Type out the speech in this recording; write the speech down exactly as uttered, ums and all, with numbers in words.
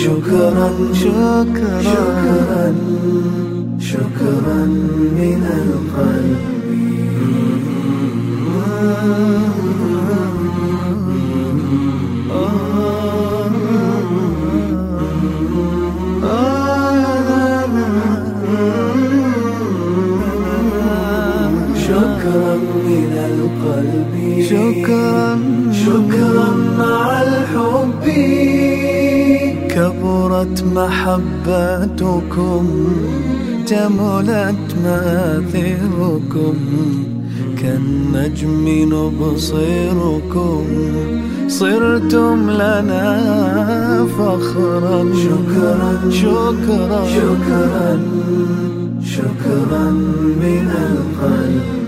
شكرا شكرا شكرا شكرا من القلب. شكرا من القلب. شكرا شكرا مع الحب. كبرت محبتكم جملت مآثركم كالنجم نبصركم صرتم لنا فخرا. شكرا شكرا شكرا شكرا من القلب.